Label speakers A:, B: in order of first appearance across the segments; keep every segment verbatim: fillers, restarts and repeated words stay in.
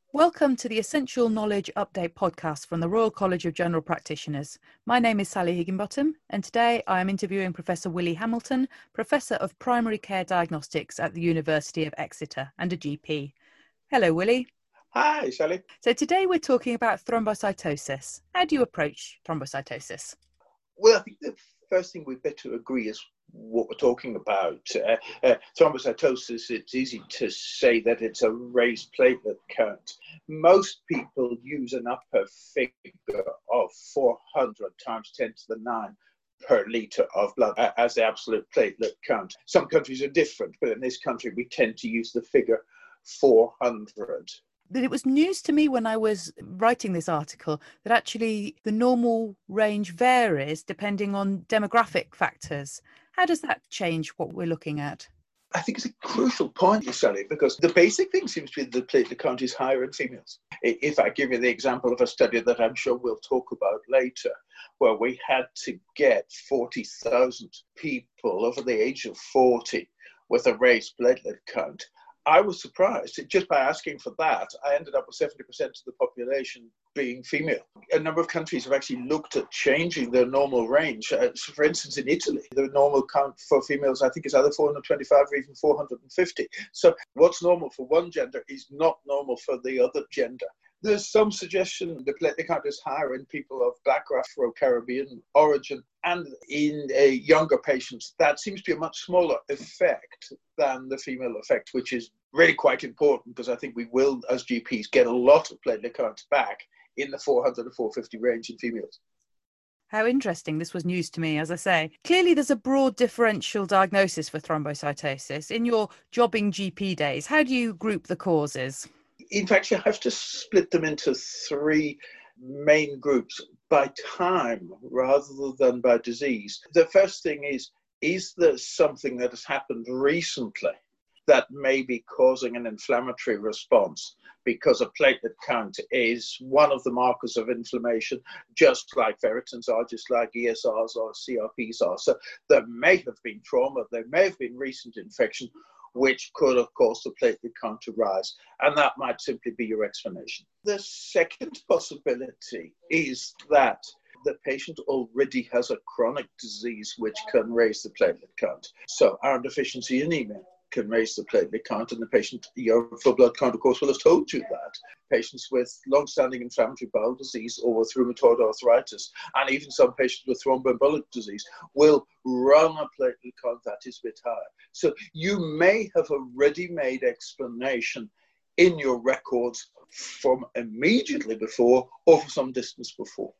A: Welcome to the Essential Knowledge Update podcast from the Royal College of General Practitioners. My name is Sally Higginbottom, and today I am interviewing Professor Willie Hamilton, Professor of Primary Care Diagnostics at the University of Exeter and a G P. Hello, Willie.
B: Hi, Sally.
A: So today we're talking about thrombocytosis. How do you approach thrombocytosis?
B: Well, I think the first thing we'd better agree is what we're talking about. Uh, uh, thrombocytosis, it's easy to say that it's a raised platelet count. Most people use an upper figure of four hundred times ten to the nine per litre of blood as the absolute platelet count. Some countries are different, but in this country we tend to use the figure four hundred.
A: It was news to me when I was writing this article that actually the normal range varies depending on demographic factors. How does that change what we're looking at?
B: I think it's a crucial point, Sally, because the basic thing seems to be the platelet count is higher in females. If I give you the example of a study that I'm sure we'll talk about later, where we had to get forty thousand people over the age of forty with a raised platelet count, I was surprised. Just by asking for that, I ended up with seventy percent of the population being female. A number of countries have actually looked at changing their normal range. Uh, so for instance, in Italy, the normal count for females, I think, is either four hundred twenty-five or even four hundred fifty. So what's normal for one gender is not normal for the other gender. There's some suggestion the platelet count is higher in people of Black or Afro-Caribbean origin, and in uh, younger patients, that seems to be a much smaller effect than the female effect, which is really quite important because I think we will, as G Ps, get a lot of platelet counts back in the four hundred to four fifty range in females.
A: How interesting. This was news to me, as I say. Clearly, there's a broad differential diagnosis for thrombocytosis. In your jobbing G P days, how do you group the causes?
B: In fact, you have to split them into three main groups by time rather than by disease. The first thing is, is there something that has happened recently that may be causing an inflammatory response? Because a platelet count is one of the markers of inflammation, just like ferritins are, just like E S Rs or C R Ps are. So there may have been trauma, there may have been recent infection, which could have caused the platelet count to rise. And that might simply be your explanation. The second possibility is that the patient already has a chronic disease which can raise the platelet count. So iron deficiency anemia can raise the platelet count, and the patient, your full blood count, of course, will have told you that. Patients with long-standing inflammatory bowel disease or with rheumatoid arthritis, and even some patients with thromboembolic disease, will run a platelet count that is a bit higher. So you may have a ready-made explanation in your records from immediately before or for some distance before.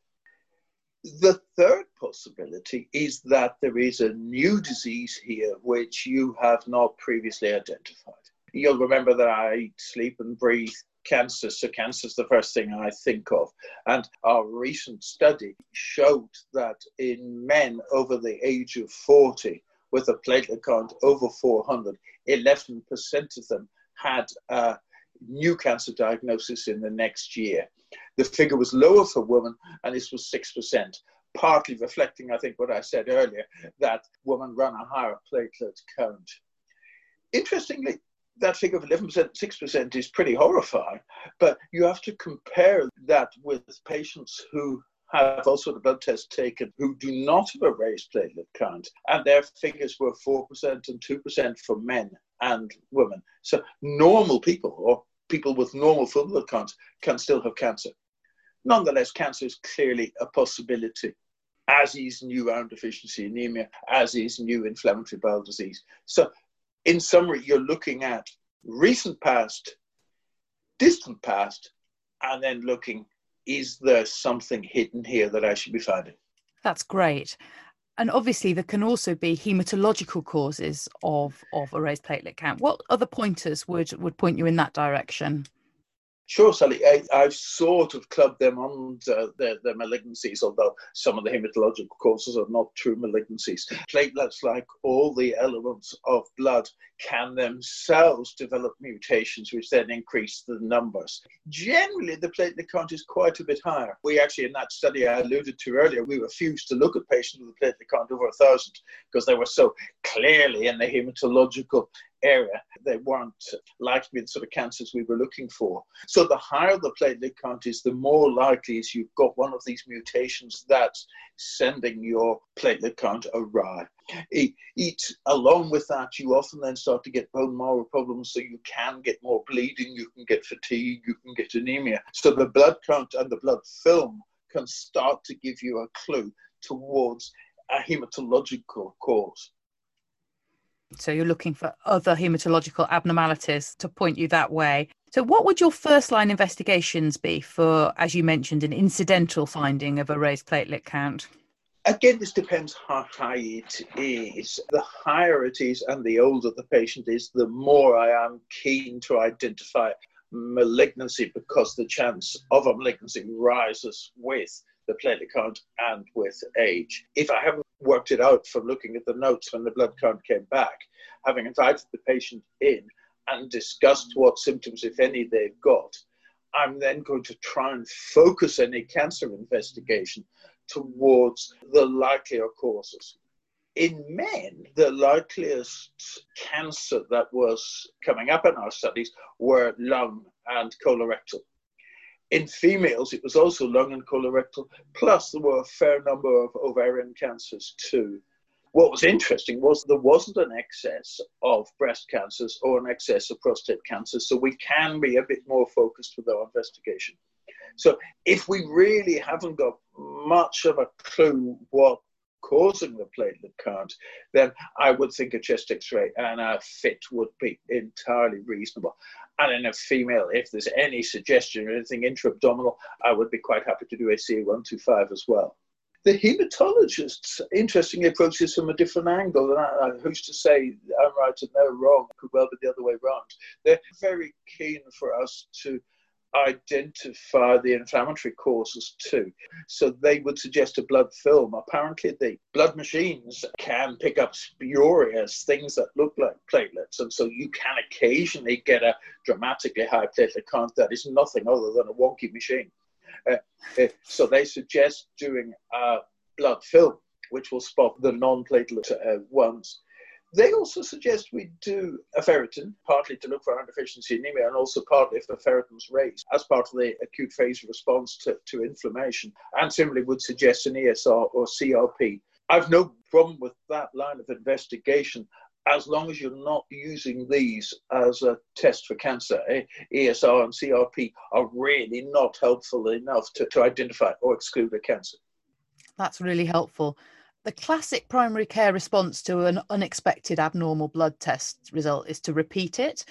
B: The third possibility is that there is a new disease here which you have not previously identified. You'll remember that I eat, sleep and breathe cancer, so cancer is the first thing I think of. And our recent study showed that in men over the age of forty with a platelet count over four hundred, eleven percent of them had a new cancer diagnosis in the next year. The figure was lower for women, and this was six percent, partly reflecting, I think, what I said earlier, that women run a higher platelet count. Interestingly, that figure of eleven percent, six percent is pretty horrifying, but you have to compare that with patients who have also the blood test taken who do not have a raised platelet count, and their figures were four percent and two percent for men and women. So normal people, or people with normal full blood counts, can still have cancer. Nonetheless, cancer is clearly a possibility, as is new iron deficiency anemia, as is new inflammatory bowel disease. So in summary, you're looking at recent past, distant past, and then looking, is there something hidden here that I should be finding?
A: That's great. And obviously there can also be hematological causes of, of a raised platelet count. What other pointers would, would point you in that direction?
B: Sure, Sally. I, I've sort of clubbed them on the, the, the malignancies, although some of the hematological causes are not true malignancies. Platelets, like all the elements of blood, can themselves develop mutations which then increase the numbers. Generally, the platelet count is quite a bit higher. We actually, in that study I alluded to earlier, we refused to look at patients with a platelet count over a thousand because they were so clearly in the hematological area. They weren't likely to be the sort of cancers we were looking for. So the higher the platelet count is, the more likely is you've got one of these mutations that's sending your platelet count awry. Eat, eat. Along with that, you often then start to get bone marrow problems, so you can get more bleeding, you can get fatigue, you can get anemia. So the blood count and the blood film can start to give you a clue towards a hematological cause.
A: So you're looking for other hematological abnormalities to point you that way. So what would your first line investigations be for, as you mentioned, an incidental finding of a raised platelet count?
B: Again, this depends how high it is. The higher it is and the older the patient is, the more I am keen to identify malignancy, because the chance of a malignancy rises with the platelet count and with age. If I haven't worked it out from looking at the notes when the blood count came back, having invited the patient in and discussed what symptoms, if any, they've got, I'm then going to try and focus any cancer investigation towards the likelier causes. In men, the likeliest cancer that was coming up in our studies were lung and colorectal. In females, it was also lung and colorectal, plus there were a fair number of ovarian cancers too. What was interesting was there wasn't an excess of breast cancers or an excess of prostate cancers, so we can be a bit more focused with our investigation. So if we really haven't got much of a clue what causing the platelet count, then I would think a chest x-ray and a FIT would be entirely reasonable. And in a female, if there's any suggestion or anything intra-abdominal, I would be quite happy to do a C A one twenty-five as well. The hematologists, interestingly, approach this from a different angle. And I, I, who's to say I'm right and they're wrong? It could well be the other way around. They're very keen for us to identify the inflammatory causes too. So they would suggest a blood film. Apparently the blood machines can pick up spurious things that look like platelets, and so you can occasionally get a dramatically high platelet count that is nothing other than a wonky machine. Uh, uh, so they suggest doing a blood film, which will spot the non-platelet uh, ones. They also suggest we do a ferritin, partly to look for iron deficiency anemia, and also partly if the ferritin's raised as part of the acute phase response to, to inflammation, and similarly would suggest an E S R or C R P. I've no problem with that line of investigation as long as you're not using these as a test for cancer. E S R and C R P are really not helpful enough to, to identify or exclude a cancer.
A: That's really helpful. The classic primary care response to an unexpected abnormal blood test result is to repeat it.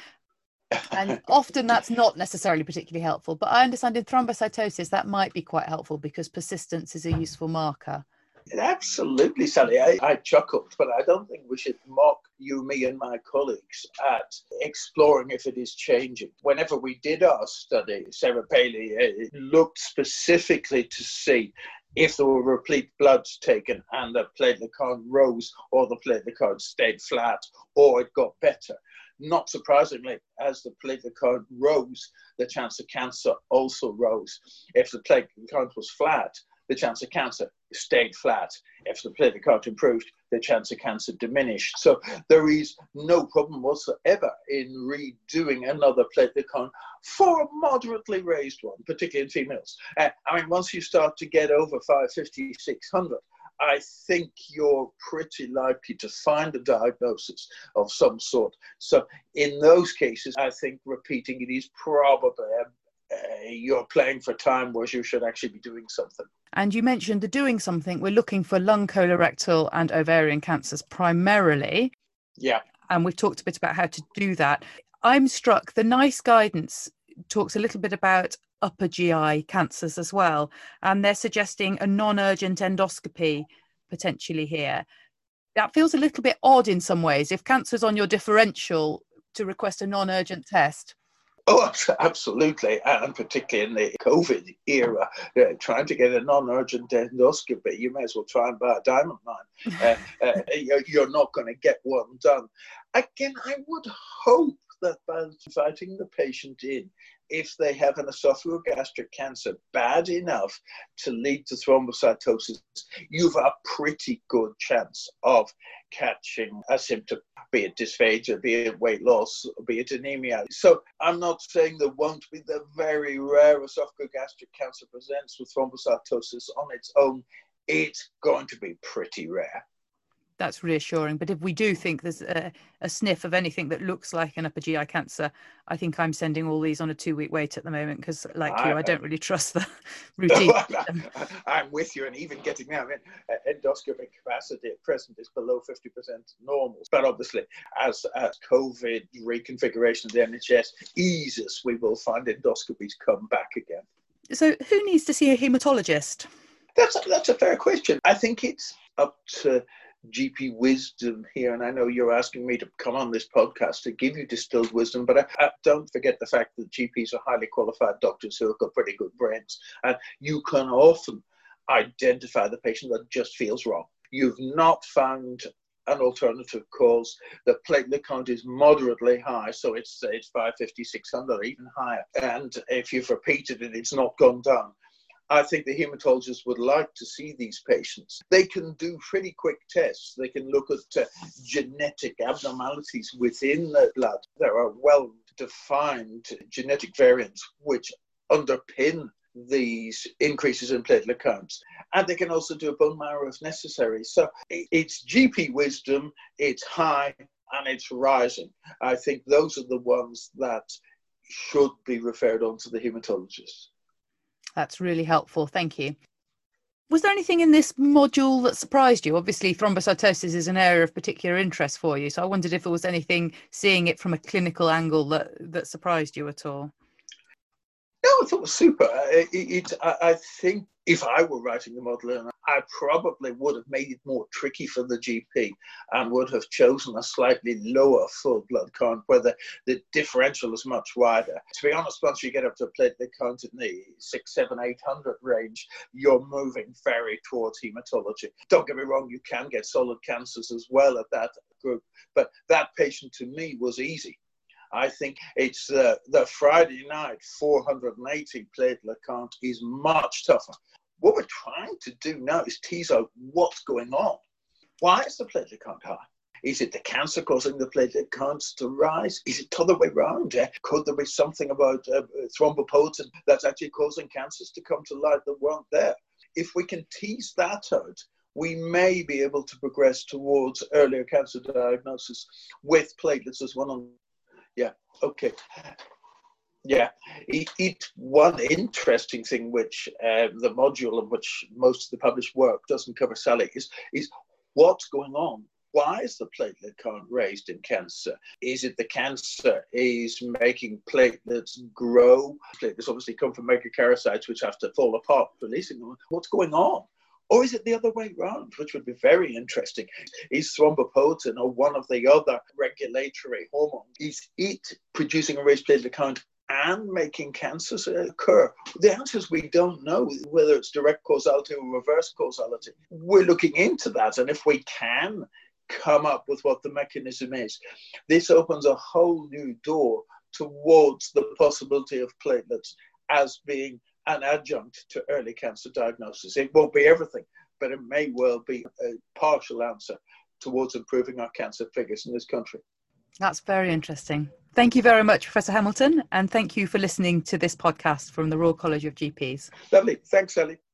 A: And often that's not necessarily particularly helpful. But I understand in thrombocytosis that might be quite helpful because persistence is a useful marker.
B: Absolutely, Sally. I, I chuckled, but I don't think we should mock you, me, and my colleagues at exploring if it is changing. Whenever we did our study, Sarah Paley uh, looked specifically to see if there were repeat bloods taken and the platelet count rose or the platelet count stayed flat or it got better. Not surprisingly, as the platelet count rose, the chance of cancer also rose. If the platelet count was flat, the chance of cancer stayed flat. If the platelet count improved, the chance of cancer diminished. So there is no problem whatsoever in redoing another platelet count for a moderately raised one, particularly in females. Uh, I mean, once you start to get over five fifty, six hundred, I think you're pretty likely to find a diagnosis of some sort. So in those cases, I think repeating it is probably a Uh, you're playing for time, whereas you should actually be doing something.
A: And you mentioned the doing something. We're looking for lung, colorectal and ovarian cancers primarily.
B: Yeah.
A: And we've talked a bit about how to do that. I'm struck, the NICE guidance talks a little bit about upper G I cancers as well. And they're suggesting a non-urgent endoscopy potentially here. That feels a little bit odd in some ways. If cancer's on your differential, to request a non-urgent test.
B: Oh, absolutely. And particularly in the COVID era, uh, trying to get a non-urgent endoscopy, you may as well try and buy a diamond mine. Uh, uh, you're not going to get one done. Again, I would hope that by inviting the patient in, if they have an esophagogastric cancer bad enough to lead to thrombocytosis, you've a pretty good chance of catching a symptom, be it dysphagia, be it weight loss, be it anemia. So I'm not saying there won't be. The very rare esophagogastric cancer presents with thrombocytosis on its own. It's going to be pretty rare.
A: That's reassuring. But if we do think there's a, a sniff of anything that looks like an upper G I cancer, I think I'm sending all these on a two-week wait at the moment because, like I, you, I don't really trust the routine.
B: I'm with you, and even getting now, I mean, endoscopic capacity at present is below fifty percent normal. But obviously, as, as COVID reconfiguration of the N H S eases, we will find endoscopies come back again.
A: So who needs to see a haematologist?
B: That's a, that's a fair question. I think it's up to G P wisdom here, and I know you're asking me to come on this podcast to give you distilled wisdom, but I, I don't forget the fact that G Ps are highly qualified doctors who have got pretty good brains, and you can often identify the patient that just feels wrong. You've not found an alternative cause. The platelet count is moderately high, so it's it's five fifty, six hundred, even higher, and if you've repeated it, it's not gone down. I think the hematologist would like to see these patients. They can do pretty quick tests. They can look at uh, genetic abnormalities within the blood. There are well-defined genetic variants which underpin these increases in platelet counts. And they can also do a bone marrow if necessary. So it's G P wisdom, it's high, and it's rising. I think those are the ones that should be referred on to the hematologist.
A: That's really helpful. Thank you. Was there anything in this module that surprised you? Obviously, thrombocytosis is an area of particular interest for you. So I wondered if there was anything, seeing it from a clinical angle, that, that surprised you at all.
B: No, I thought it was super. It, it, I, I think if I were writing the model, I probably would have made it more tricky for the G P and would have chosen a slightly lower full blood count where the, the differential is much wider. To be honest, once you get up to a platelet count in the six, seven, eight hundred range, you're moving very towards hematology. Don't get me wrong, you can get solid cancers as well at that group, but that patient to me was easy. I think it's uh, the Friday night four hundred eighty platelet count is much tougher. What we're trying to do now is tease out what's going on. Why is the platelet count high? Is it the cancer causing the platelet counts to rise? Is it the other way around? Eh? Could there be something about uh, thrombopoietin that's actually causing cancers to come to light that weren't there? If we can tease that out, we may be able to progress towards earlier cancer diagnosis with platelets as one. Yeah, okay. Yeah, it, it, one interesting thing which uh, the module of which most of the published work doesn't cover, Sally, is, is what's going on. Why is the platelet count raised in cancer? Is it the cancer is making platelets grow? Platelets obviously come from megakaryocytes which have to fall apart, releasing them. What's going on? Or is it the other way around, which would be very interesting? Is thrombopoietin or one of the other regulatory hormones, is it producing a raised platelet count and making cancers occur? The answer is we don't know whether it's direct causality or reverse causality. We're looking into that, and if we can come up with what the mechanism is, this opens a whole new door towards the possibility of platelets as being an adjunct to early cancer diagnosis. It won't be everything, but it may well be a partial answer towards improving our cancer figures in this country.
A: That's very interesting. Thank you very much, Professor Hamilton, and thank you for listening to this podcast from the Royal College of G Ps.
B: Lovely. Thanks, Sally.